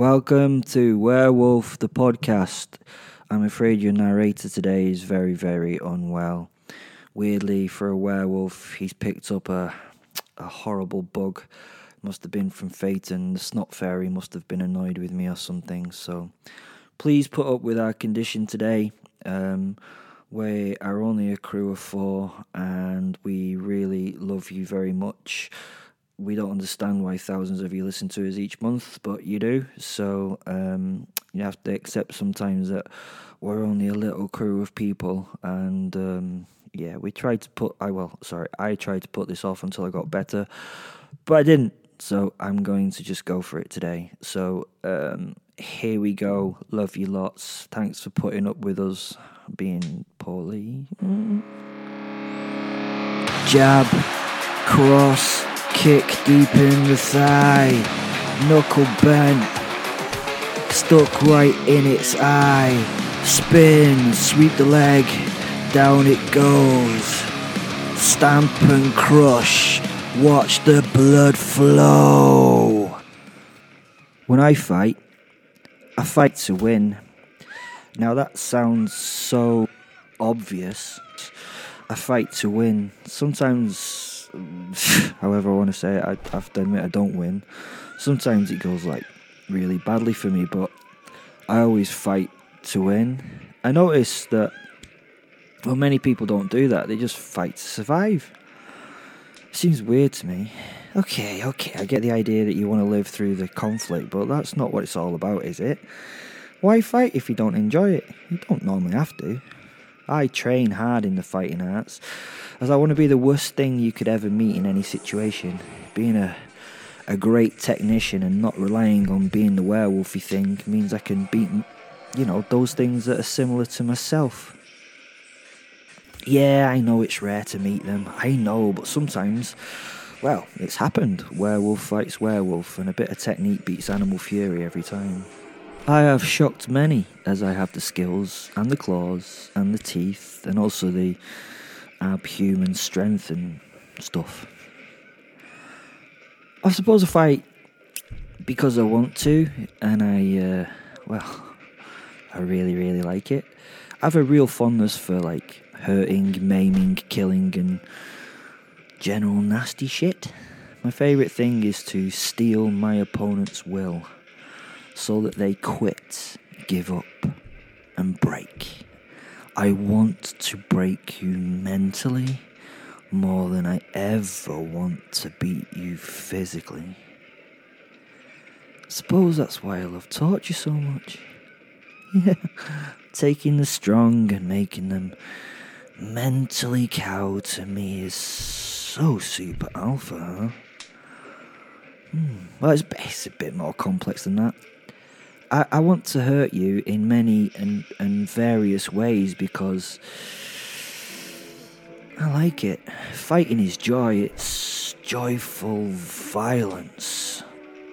Welcome to Werewolf, the podcast. I'm afraid your narrator today is very, very unwell. Weirdly, for a werewolf, he's picked up a horrible bug. Must have been from Phaeton. The snot fairy must have been annoyed with me or something. So please put up with our condition today. We are only a crew of 4 and we really love you very much. We don't understand why thousands of you listen to us each month, but you do. So you have to accept sometimes that we're only a little crew of people. And we tried to put... I tried to put this off until I got better, but I didn't. So I'm going to just go for it today. So here we go. Love you lots. Thanks for putting up with us being poorly. Jab, cross, kick deep in the thigh, knuckle bent, stuck right in its eye, spin, sweep the leg, down it goes, stamp and crush, watch the blood flow. When I fight to win. Now that sounds so obvious. I fight to win. Sometimes, however I want to say it, I have to admit I don't win. Sometimes it goes like really badly for me, but I always fight to win. I notice that, many people don't do that. They just fight to survive. It seems weird to me. Okay, I get the idea that you want to live through the conflict, but that's not what it's all about, is it? Why fight if you don't enjoy it? You don't normally have to. I train hard in the fighting arts, as I want to be the worst thing you could ever meet in any situation. Being a great technician and not relying on being the werewolfy thing means I can beat, those things that are similar to myself. Yeah, I know it's rare to meet them. I know, but sometimes, it's happened. Werewolf fights werewolf, and a bit of technique beats animal fury every time. I have shocked many, as I have the skills, and the claws, and the teeth, and also the abhuman strength and stuff. I suppose I fight because I want to, and I really, really like it. I have a real fondness for, hurting, maiming, killing, and general nasty shit. My favourite thing is to steal my opponent's will, so that they quit, give up, and break. I want to break you mentally more than I ever want to beat you physically. Suppose that's why I love torture so much. Yeah, taking the strong and making them mentally cow to me is so super alpha, huh? Well, it's a bit more complex than that. I want to hurt you in many and various ways because I like it. Fighting is joy. It's joyful violence.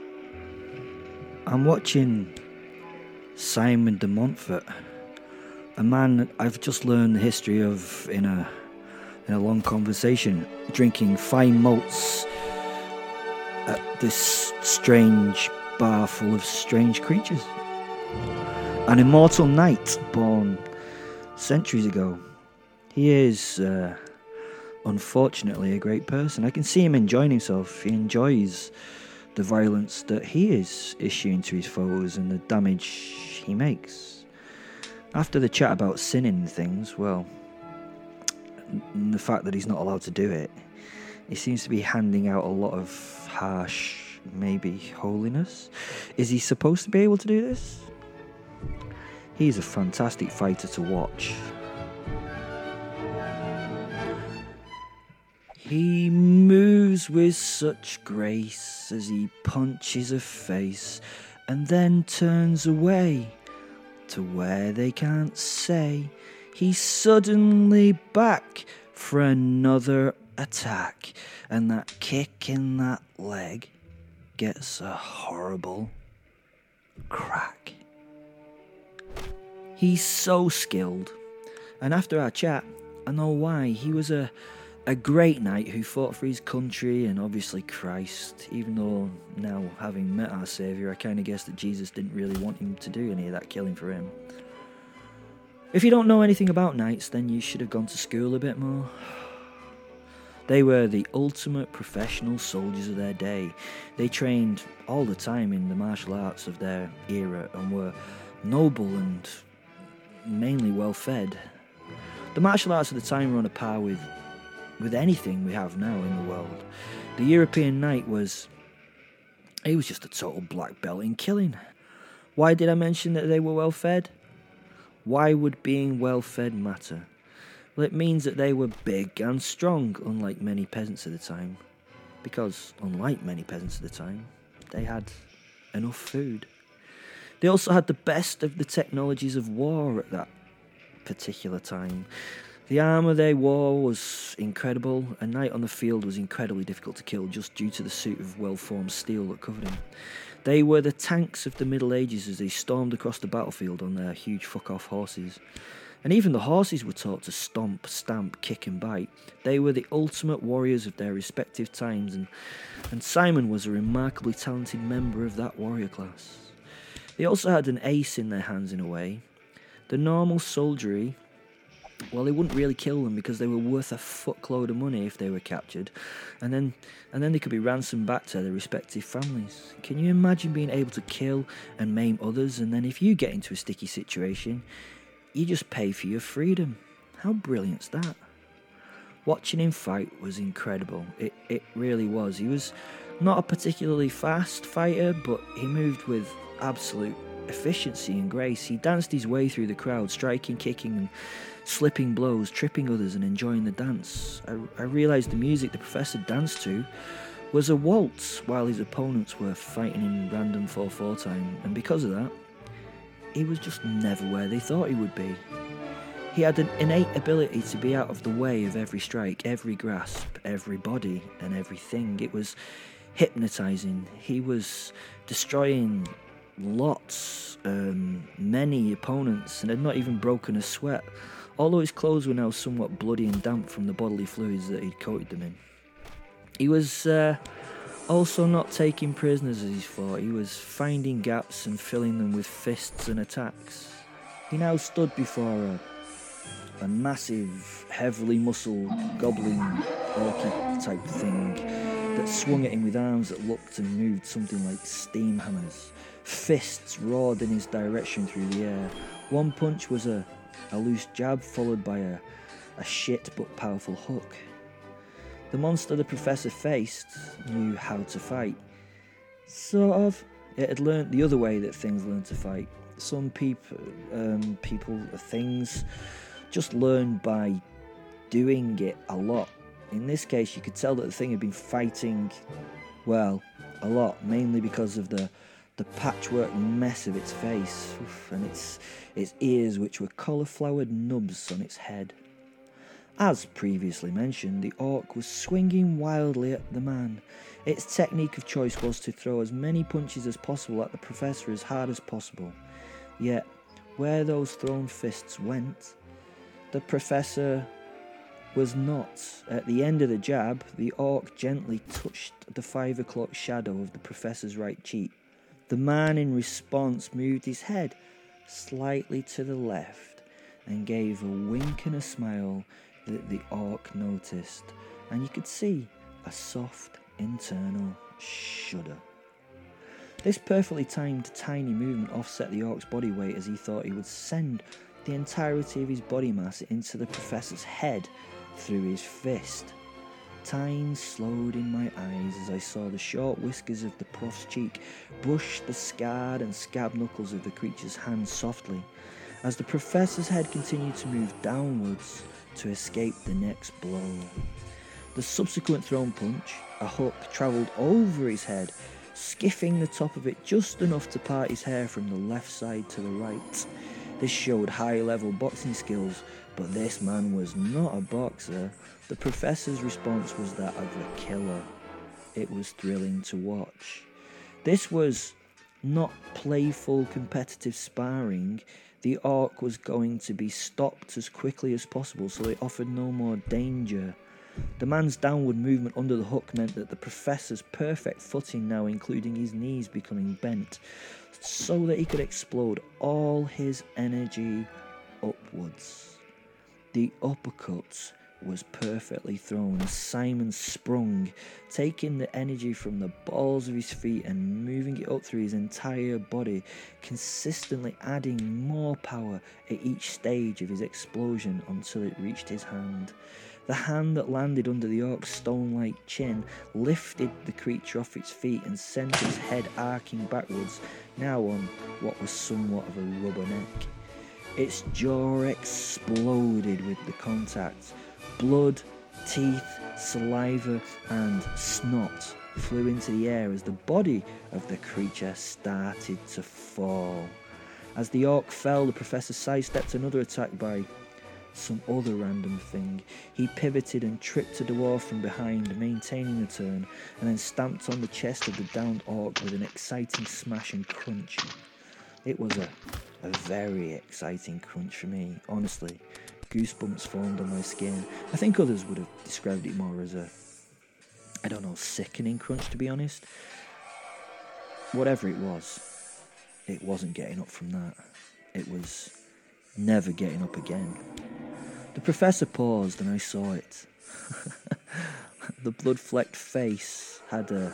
I'm watching Simon de Montfort, a man I've just learned the history of in a long conversation, drinking fine malts at this strange bar full of strange creatures. An immortal knight born centuries ago. He is, unfortunately, a great person. I can see him enjoying himself. He enjoys the violence that he is issuing to his foes and the damage he makes. After the chat about sinning and things, and the fact that he's not allowed to do it, he seems to be handing out a lot of harsh, maybe holiness. Is he supposed to be able to do this? He's a fantastic fighter to watch. He moves with such grace as he punches a face and then turns away to where they can't say. He's suddenly back for another attack, and that kick in that leg gets a horrible crack. He's so skilled, and after our chat, I know why. He was a A great knight who fought for his country and obviously Christ, even though now having met our Saviour, I kind of guess that Jesus didn't really want him to do any of that killing for him. If you don't know anything about knights, then you should have gone to school a bit more. They were the ultimate professional soldiers of their day. They trained all the time in the martial arts of their era and were noble and mainly well fed. The martial arts of the time were on a par with anything we have now in the world. The European knight was just a total black belt in killing. Why did I mention that they were well fed? Why would being well fed matter? Well, it means that they were big and strong, unlike many peasants of the time. Because, unlike many peasants of the time, they had enough food. They also had the best of the technologies of war at that particular time. The armour they wore was incredible. A knight on the field was incredibly difficult to kill just due to the suit of well-formed steel that covered him. They were the tanks of the Middle Ages as they stormed across the battlefield on their huge fuck-off horses. And even the horses were taught to stomp, stamp, kick and bite. They were the ultimate warriors of their respective times, and Simon was a remarkably talented member of that warrior class. They also had an ace in their hands in a way. The normal soldiery, well, they wouldn't really kill them because they were worth a fuckload of money if they were captured, and then they could be ransomed back to their respective families. Can you imagine being able to kill and maim others, and then if you get into a sticky situation, you just pay for your freedom? How brilliant's that? Watching him fight was incredible. It really was. He was not a particularly fast fighter, but he moved with absolute efficiency and grace. He danced his way through the crowd, striking, kicking and slipping blows, tripping others and enjoying the dance. I realised the music the professor danced to was a waltz while his opponents were fighting in random 4/4 time, and because of that, he was just never where they thought he would be. He had an innate ability to be out of the way of every strike, every grasp, every body and everything. It was hypnotising. He was destroying many opponents, and had not even broken a sweat, although his clothes were now somewhat bloody and damp from the bodily fluids that he'd coated them in. He was also not taking prisoners as he fought. He was finding gaps and filling them with fists and attacks. He now stood before a massive, heavily muscled, goblin orky type thing that swung at him with arms that looked and moved something like steam hammers. Fists roared in his direction through the air. One punch was a loose jab followed by a shit but powerful hook. The monster the professor faced knew how to fight. Sort of. It had learnt the other way that things learn to fight. Some things just learn by doing it a lot. In this case, you could tell that the thing had been fighting, well, a lot, mainly because of the patchwork mess of its face, and its ears, which were cauliflowered nubs on its head. As previously mentioned, the orc was swinging wildly at the man. Its technique of choice was to throw as many punches as possible at the professor as hard as possible. Yet, where those thrown fists went, the professor was not. At the end of the jab, the orc gently touched the 5 o'clock shadow of the professor's right cheek. The man in response moved his head slightly to the left and gave a wink and a smile that the orc noticed, and you could see a soft internal shudder. This perfectly timed tiny movement offset the orc's body weight as he thought he would send the entirety of his body mass into the professor's head through his fist. Time slowed in my eyes as I saw the short whiskers of the prof's cheek brush the scarred and scabbed knuckles of the creature's hand softly, as the professor's head continued to move downwards to escape the next blow. The subsequent thrown punch, a hook, travelled over his head, skiffing the top of it just enough to part his hair from the left side to the right. This showed high-level boxing skills, but this man was not a boxer. The professor's response was that of a killer. It was thrilling to watch. This was not playful competitive sparring. The orc was going to be stopped as quickly as possible, so it offered no more danger. The man's downward movement under the hook meant that the professor's perfect footing now, including his knees becoming bent, so that he could explode all his energy upwards. The uppercut was perfectly thrown as Simon sprung, taking the energy from the balls of his feet and moving it up through his entire body, consistently adding more power at each stage of his explosion until it reached his hand. The hand that landed under the orc's stone-like chin lifted the creature off its feet and sent its head arcing backwards, now on what was somewhat of a rubber neck. Its jaw exploded with the contact. Blood, teeth, saliva, and snot flew into the air as the body of the creature started to fall. As the orc fell, the professor sidestepped another attack by some other random thing. He pivoted and tripped a dwarf from behind, maintaining the turn, and then stamped on the chest of the downed orc with an exciting smash and crunch. It was a very exciting crunch for me, honestly. Goosebumps formed on my skin. I think others would have described it more as a, sickening crunch, to be honest. Whatever it wasn't getting up from that. It was never getting up again. The professor paused and I saw it. The blood-flecked face had a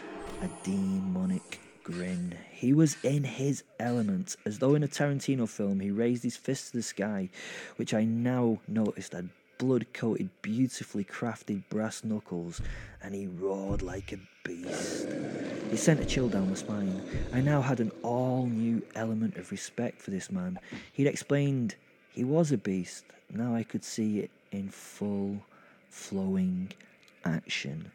demonic grin. He was in his element. As though in a Tarantino film, he raised his fist to the sky, which I now noticed had blood-coated, beautifully crafted brass knuckles, and he roared like a beast. It sent a chill down my spine. I now had an all-new element of respect for this man. He'd explained he was a beast. Now I could see it in full, flowing action.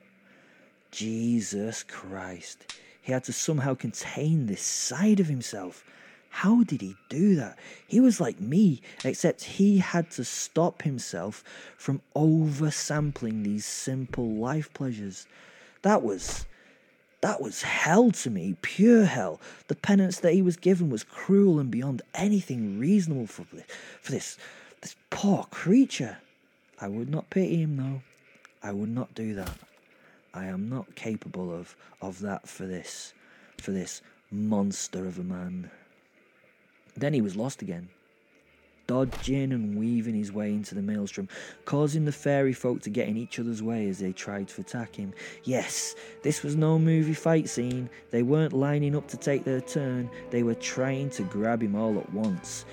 Jesus Christ. He had to somehow contain this side of himself. How did he do that? He was like me, except he had to stop himself from oversampling these simple life pleasures. That was hell to me, pure hell. The penance that he was given was cruel and beyond anything reasonable for this poor creature. I would not pity him, though. I would not do that. I am not capable of that for this monster of a man. Then he was lost again, dodging and weaving his way into the maelstrom, causing the fairy folk to get in each other's way as they tried to attack him. Yes, this was no movie fight scene. They weren't lining up to take their turn. They were trying to grab him all at once.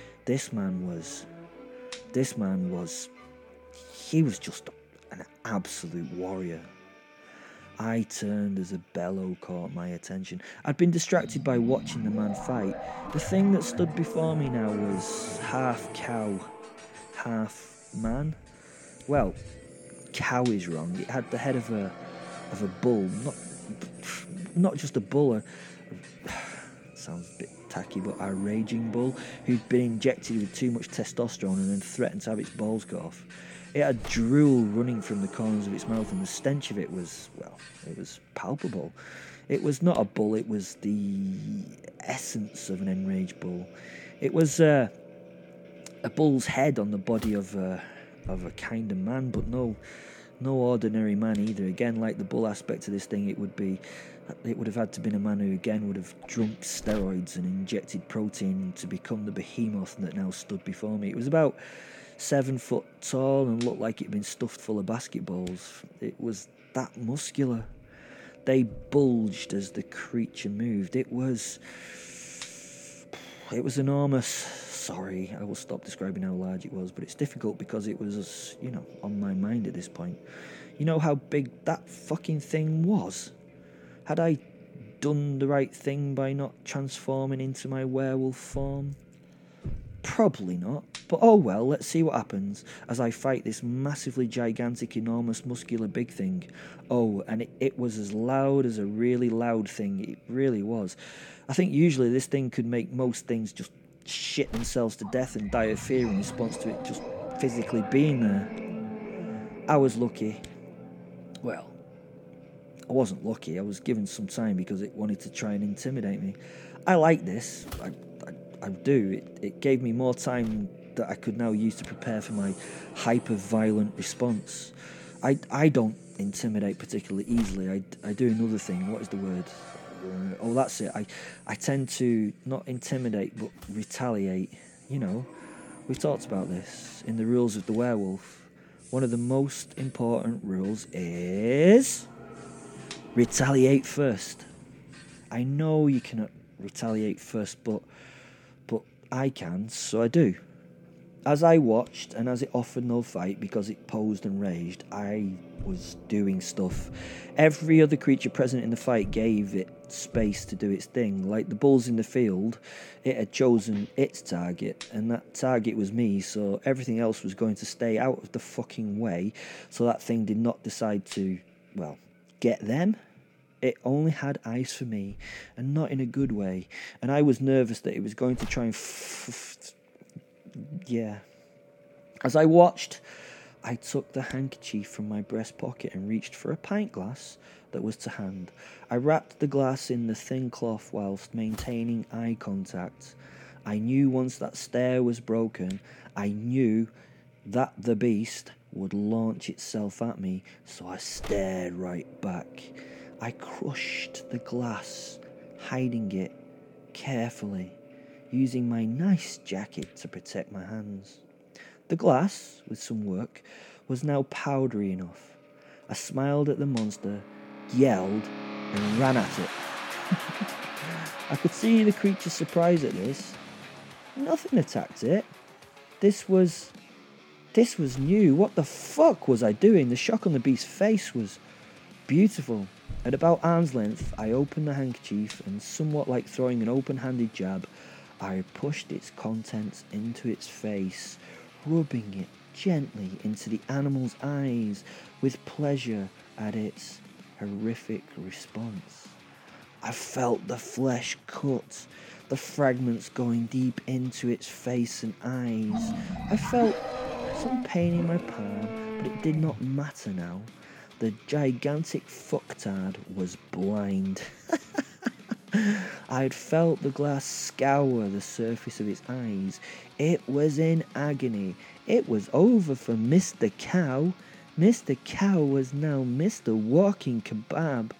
He was just an absolute warrior. I turned as a bellow caught my attention. I'd been distracted by watching the man fight. The thing that stood before me now was half cow, half man. Well, cow is wrong. It had the head of a bull, not just a bull. Sounds a bit tacky, but a raging bull who'd been injected with too much testosterone and then threatened to have its balls cut off. It had drool running from the corners of its mouth, and the stench of it was palpable. It was not a bull, it was the essence of an enraged bull. It was a bull's head on the body of a kind of man, but no ordinary man either. Again, like the bull aspect of this thing, it would have had to been a man who again would have drunk steroids and injected protein to become the behemoth that now stood before me. It was about 7 foot tall and looked like it'd been stuffed full of basketballs. It was that muscular. They bulged as the creature moved. It was enormous. Sorry, I will stop describing how large it was, but it's difficult because it was, on my mind at this point. You know how big that fucking thing was? Had I done the right thing by not transforming into my werewolf form? Probably not, but oh well, let's see what happens as I fight this massively gigantic, enormous, muscular big thing. Oh, and it was as loud as a really loud thing. It really was. I think usually this thing could make most things just shit themselves to death and die of fear in response to it just physically being there. I was lucky. Well, I wasn't lucky. I was given some time because it wanted to try and intimidate me. I like this. I do. It gave me more time that I could now use to prepare for my hyper-violent response. I don't intimidate particularly easily. I do another thing. What is the word? Oh, that's it. I tend to not intimidate but retaliate. You know, we've talked about this in the rules of the werewolf. One of the most important rules is retaliate first. I know you cannot retaliate first, but I can, so I do. As I watched, and as it offered no fight because it posed and raged, I was doing stuff. Every other creature present in the fight gave it space to do its thing. Like the bulls in the field, it had chosen its target, and that target was me, so everything else was going to stay out of the fucking way, so that thing did not decide to, well, get them. It only had eyes for me, and not in a good way, and I was nervous that it was going to try and yeah. As I watched, I took the handkerchief from my breast pocket and reached for a pint glass that was to hand. I wrapped the glass in the thin cloth whilst maintaining eye contact. I knew once that stare was broken, I knew that the beast would launch itself at me, so I stared right back. I crushed the glass, hiding it carefully, using my nice jacket to protect my hands. The glass, with some work, was now powdery enough. I smiled at the monster, yelled, and ran at it. I could see the creature's surprise at this. Nothing attacked it. This was new. What the fuck was I doing? The shock on the beast's face was beautiful. At about arm's length, I opened the handkerchief and, somewhat like throwing an open-handed jab, I pushed its contents into its face, rubbing it gently into the animal's eyes with pleasure at its horrific response. I felt the flesh cut, the fragments going deep into its face and eyes. I felt some pain in my palm, but it did not matter now. The gigantic fucktard was blind. I had felt the glass scour the surface of its eyes. It was in agony. It was over for Mr. Cow. Mr. Cow was now Mr. Walking Kebab.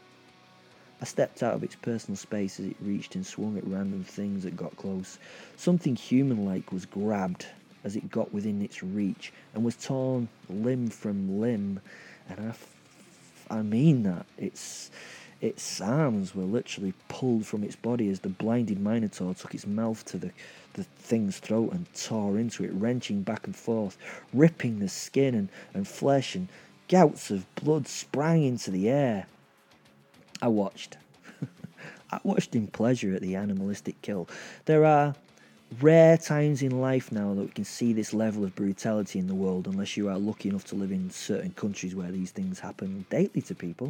I stepped out of its personal space as it reached and swung at random things that got close. Something human-like was grabbed as it got within its reach and was torn limb from limb. And I mean that. Its arms were literally pulled from its body as the blinded Minotaur took its mouth to the thing's throat and tore into it, wrenching back and forth, ripping the skin and flesh, and gouts of blood sprang into the air. I watched. I watched in pleasure at the animalistic kill. There are rare times in life now that we can see this level of brutality in the world, unless you are lucky enough to live in certain countries where these things happen daily to people.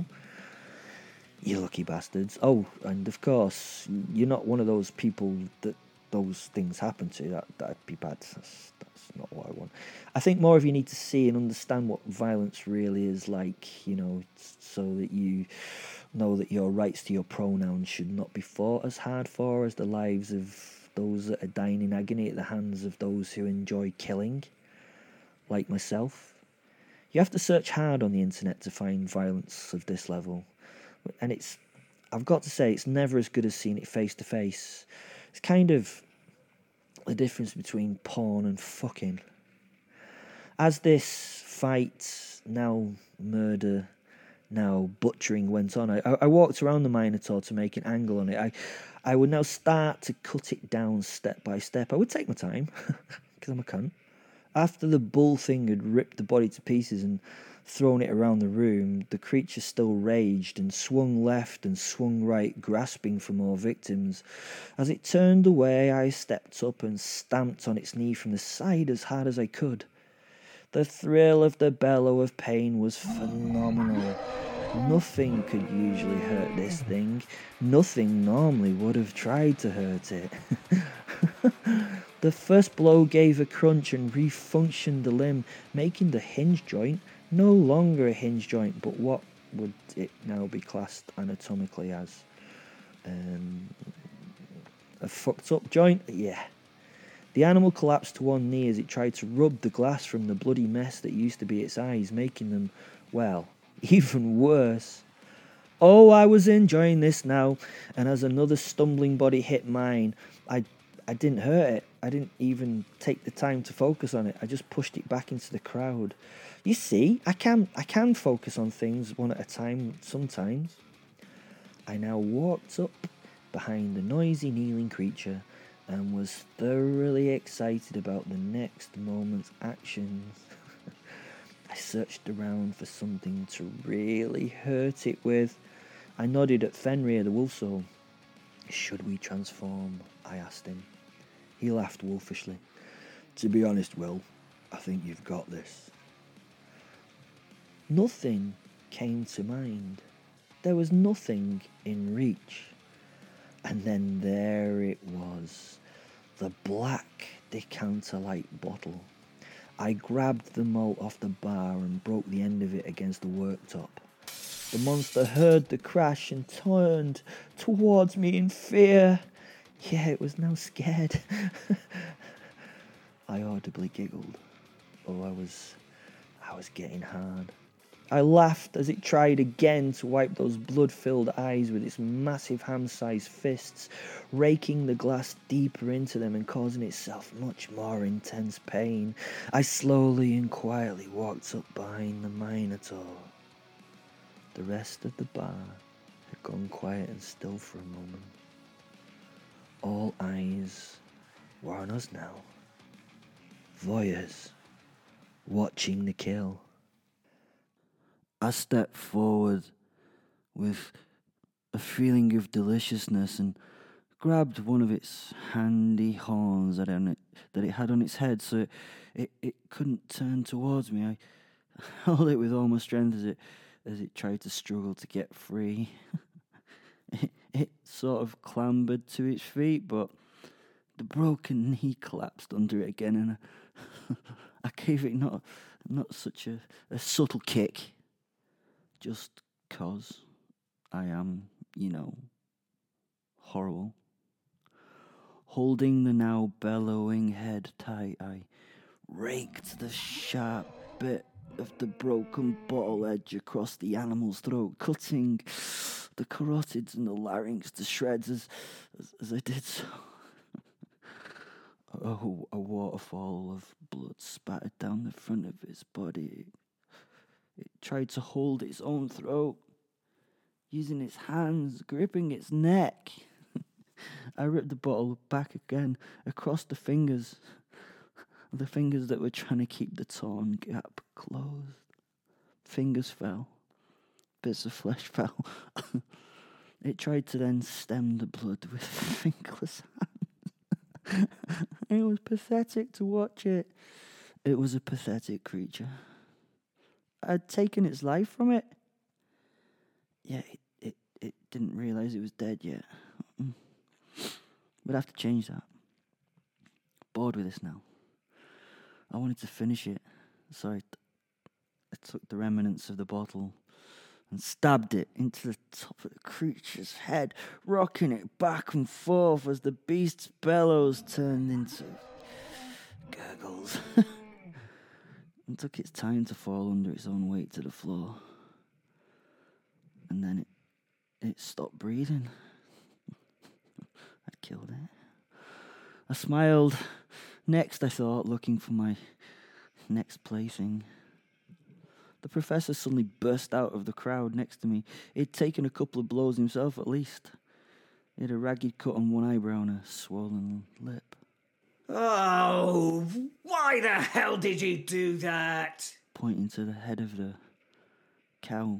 You lucky bastards. Oh, and of course, you're not one of those people that those things happen to. That'd be bad. That's not what I want. I think more of you need to see and understand what violence really is like, so that you know that your rights to your pronouns should not be fought as hard for as the lives of those that are dying in agony at the hands of those who enjoy killing, like myself. You have to search hard on the internet to find violence of this level. And I've got to say, it's never as good as seeing it face to face. It's kind of the difference between porn and fucking. As this fight, now murder, now butchering went on, I walked around the Minotaur to make an angle on it. I would now start to cut it down step by step. I would take my time, because I'm a cunt. After the bull thing had ripped the body to pieces and thrown it around the room, the creature still raged and swung left and swung right, grasping for more victims. As it turned away, I stepped up and stamped on its knee from the side as hard as I could. The thrill of the bellow of pain was phenomenal. Nothing could usually hurt this thing. Nothing normally would have tried to hurt it. The first blow gave a crunch and refunctioned the limb, making the hinge joint no longer a hinge joint, but what would it now be classed anatomically as? A fucked up joint? Yeah. The animal collapsed to one knee as it tried to rub the glass from the bloody mess that used to be its eyes, making them, well, even worse. Oh, I was enjoying this now, and as another stumbling body hit mine, I didn't hurt it. I didn't even take the time to focus on it. I just pushed it back into the crowd. You see, I can focus on things one at a time sometimes. I now walked up behind the noisy kneeling creature and was thoroughly excited about the next moment's actions. I searched around for something to really hurt it with. I nodded at Fenrir the wolf soul. "Should we transform?" I asked him. He laughed wolfishly. "To be honest, Will, I think you've got this." Nothing came to mind. There was nothing in reach. And then there it was, the black decanter-like bottle. I grabbed the malt off the bar and broke the end of it against the worktop. The monster heard the crash and turned towards me in fear. Yeah, it was now scared. I audibly giggled. Oh, I was getting hard. I laughed as it tried again to wipe those blood-filled eyes with its massive hand-sized fists, raking the glass deeper into them and causing itself much more intense pain. I slowly and quietly walked up behind the Minotaur. The rest of the bar had gone quiet and still for a moment. All eyes were on us now. Voyeurs, watching the kill. I stepped forward with a feeling of deliciousness and grabbed one of its handy horns that it had on its head so it couldn't turn towards me. I held it with all my strength as it tried to struggle to get free. It sort of clambered to its feet, but the broken knee collapsed under it again, and I gave it not such a subtle kick. Just 'cause I am, horrible. Holding the now bellowing head tight, I raked the sharp bit of the broken bottle edge across the animal's throat, cutting the carotids and the larynx to shreds as I did so. A waterfall of blood spattered down the front of his body. It tried to hold its own throat, using its hands, gripping its neck. I ripped the bottle back again across the fingers that were trying to keep the torn gap closed. Fingers fell. Bits of flesh fell. It tried to then stem the blood with fingerless hands. It was pathetic to watch it. It was a pathetic creature. I'd taken its life from it. Yeah, it didn't realise it was dead yet. We'd have to change that. Bored with this now. I wanted to finish it, so I took the remnants of the bottle and stabbed it into the top of the creature's head, rocking it back and forth as the beast's bellows turned into gurgles. And took its time to fall under its own weight to the floor. And then it stopped breathing. I'd killed it. I smiled. Next, I thought, looking for my next plaything. The professor suddenly burst out of the crowd next to me. He'd taken a couple of blows himself, at least. He had a ragged cut on one eyebrow and a swollen lip. "Oh, why the hell did you do that?" Pointing to the head of the cow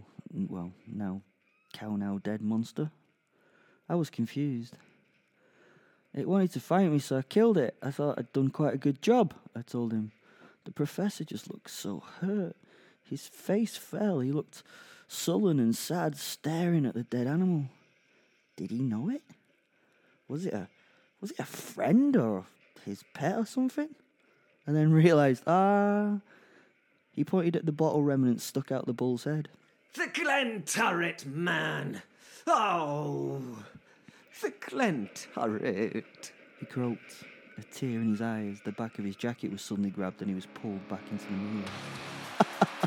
now dead monster. I was confused. It wanted to fight me, so I killed it. I thought I'd done quite a good job, I told him. The professor just looked so hurt. His face fell. He looked sullen and sad, staring at the dead animal. Did he know it? Was it a friend or his pet or something? And then realised, he pointed at the bottle remnants stuck out the bull's head. "The Glen Turret, man! Oh, the Glen Turret," he croaked. a tear in his eye as the back of his jacket was suddenly grabbed and he was pulled back into the mirror.